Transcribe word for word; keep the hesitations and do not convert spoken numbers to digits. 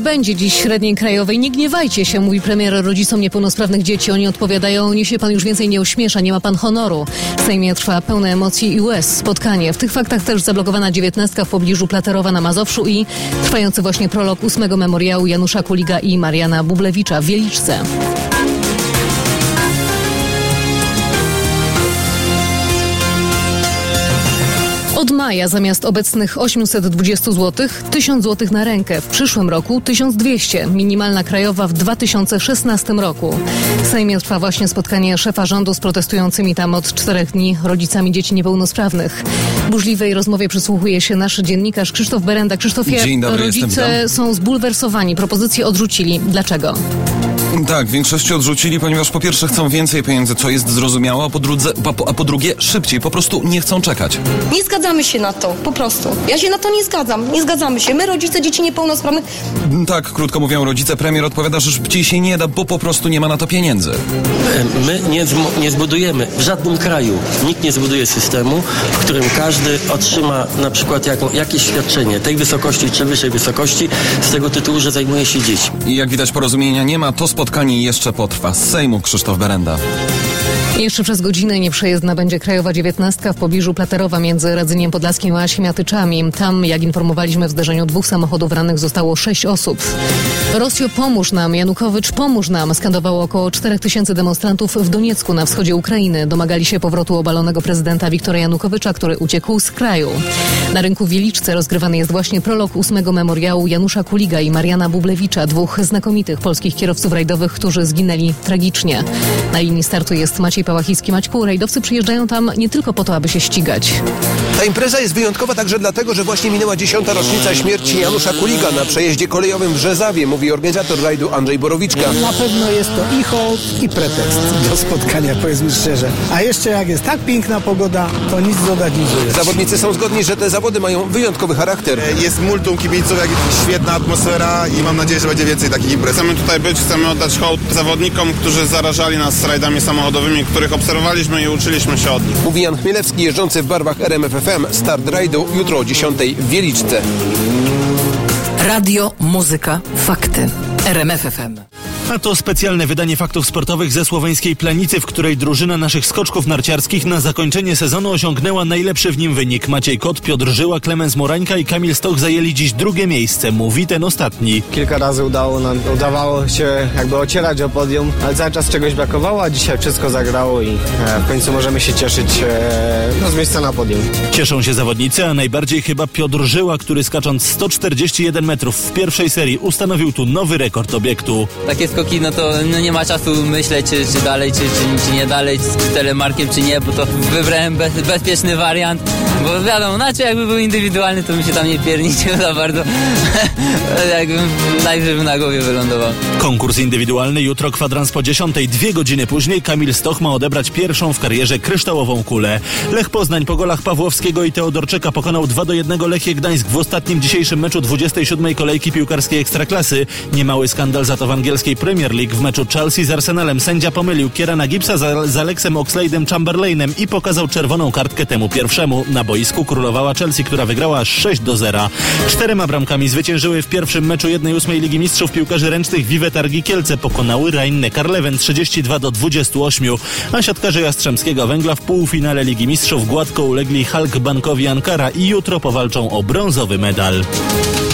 będzie dziś średniej krajowej. Nie gniewajcie się, mówi premier rodzicom niepełnosprawnych dzieci. Oni odpowiadają, niech się pan już więcej nie ośmiesza, nie ma pan honoru. W Sejmie trwa pełne emocji i łez spotkanie. W tych faktach też zablokowana dziewiętnastka w pobliżu Platerowa na Mazowszu i trwający właśnie prolog ósmego memoriału Janusza Kuliga i Mariana Bublewicza w Wieliczce. Od maja zamiast obecnych osiemset dwadzieścia złotych tysiąc złotych na rękę. W przyszłym roku tysiąc dwieście. Minimalna krajowa w dwa tysiące szesnastym roku. W Sejmie trwa właśnie spotkanie szefa rządu z protestującymi tam od czterech dni rodzicami dzieci niepełnosprawnych. Burzliwej rozmowie przysłuchuje się nasz dziennikarz Krzysztof Berenda. Krzysztofie, Dzień dobry, rodzice jestem, są zbulwersowani. Propozycje odrzucili. Dlaczego? Tak, w większości odrzucili, ponieważ po pierwsze chcą więcej pieniędzy, co jest zrozumiałe, a po, drudze, a, po, a po drugie szybciej, po prostu nie chcą czekać. Nie zgadzamy się na to, po prostu. Ja się na to nie zgadzam, nie zgadzamy się. My, rodzice dzieci niepełnosprawnych... Tak, krótko mówią rodzice, premier odpowiada, że szybciej się nie da, bo po prostu nie ma na to pieniędzy. My nie, nie zbudujemy w żadnym kraju, nikt nie zbuduje systemu, w którym każdy otrzyma na przykład jako, jakieś świadczenie tej wysokości czy wyższej wysokości z tego tytułu, że zajmuje się dziećmi. I jak widać porozumienia nie ma, to spotkanie jeszcze potrwa. Z Sejmu Krzysztof Berenda. Jeszcze przez godzinę nieprzejezdna będzie krajowa dziewiętnastka w pobliżu Platerowa między Radzyniem Podlaskim a Siemiatyczami. Tam, jak informowaliśmy, w zderzeniu dwóch samochodów rannych zostało sześć osób. Rosjo, pomóż nam, Janukowycz, pomóż nam, skandowało około czterech tysięcy demonstrantów w Doniecku na wschodzie Ukrainy. Domagali się powrotu obalonego prezydenta Wiktora Janukowycza, który uciekł z kraju. Na rynku w Wieliczce rozgrywany jest właśnie prolog ósmego memoriału Janusza Kuliga i Mariana Bublewicza, dwóch znakomitych polskich kierowców rajdowych, którzy zginęli tragicznie. Na linii startu jest Maciej Pałachicki. Maćku, rajdowcy przyjeżdżają tam nie tylko po to, aby się ścigać. Ta impreza jest wyjątkowa także dlatego, że właśnie minęła dziesiąta rocznica śmierci Janusza Kuliga na przejeździe kolejowym w Rzezawie, mówi organizator rajdu Andrzej Borowiczka. Na pewno jest to i hołd, i pretekst do spotkania, powiedzmy szczerze. A jeszcze jak jest tak piękna pogoda, to nic dodać, nic ująć. Zawodnicy są zgodni, że te zawody mają wyjątkowy charakter. Jest multum kibiców, jak świetna atmosfera i mam nadzieję, że będzie więcej takich imprez. Chcemy tutaj być, chcemy oddać hołd zawodnikom, którzy zarażali nas rajdami samochodowymi, których obserwowaliśmy i uczyliśmy się od nich. Mówi Jan Chmielewski, jeżdżący w barwach R M F F M. Start rajdu jutro o dziesiątej w Wieliczce. Radio, muzyka, fakty. R M F F M. A to specjalne wydanie faktów sportowych ze słoweńskiej Planicy, w której drużyna naszych skoczków narciarskich na zakończenie sezonu osiągnęła najlepszy w nim wynik. Maciej Kot, Piotr Żyła, Klemens Morańka i Kamil Stoch zajęli dziś drugie miejsce, mówi ten ostatni. Kilka razy udało nam, udawało się jakby ocierać o podium, ale cały czas czegoś brakowało, a dzisiaj wszystko zagrało i e, w końcu możemy się cieszyć e, no, z miejsca na podium. Cieszą się zawodnicy, a najbardziej chyba Piotr Żyła, który skacząc sto czterdzieści jeden metrów w pierwszej serii ustanowił tu nowy rekord obiektu. Takie skoki, no to no nie ma czasu myśleć, czy, czy dalej, czy, czy, czy nie dalej, z telemarkiem, czy nie, bo to wybrałem bez, bezpieczny wariant, bo wiadomo, znaczy jakby był indywidualny, to bym się tam nie pierniczył za bardzo, jakbym najwyżej na głowie wylądował. Konkurs indywidualny jutro, kwadrans po dziesiątej. Dwie godziny później Kamil Stoch ma odebrać pierwszą w karierze kryształową kulę. Lech Poznań po golach Pawłowskiego i Teodorczyka pokonał dwa do jednego Lechię Gdańsk w ostatnim dzisiejszym meczu dwudziestej siódmej kolejki piłkarskiej Ekstraklasy. Niemały skandal za to w angielskiej Premier League. W meczu Chelsea z Arsenalem sędzia pomylił Kierana Gibbsa z, z Alexem Oxlade'em Chamberlainem i pokazał czerwoną kartkę temu pierwszemu. Na boisku królowała Chelsea, która wygrała aż sześć do zera. Czterema bramkami zwyciężyły w pierwszym meczu jednej ósmej Ligi Mistrzów piłkarzy ręcznych Vive Targi Kielce. Pokonały Rhein-Neckar Leuven trzydzieści dwa do dwudziestu ośmiu, a siatkarze Jastrzębskiego Węgla w półfinale Ligi Mistrzów gładko ulegli Halk Bankowi Ankara i jutro powalczą o brązowy medal.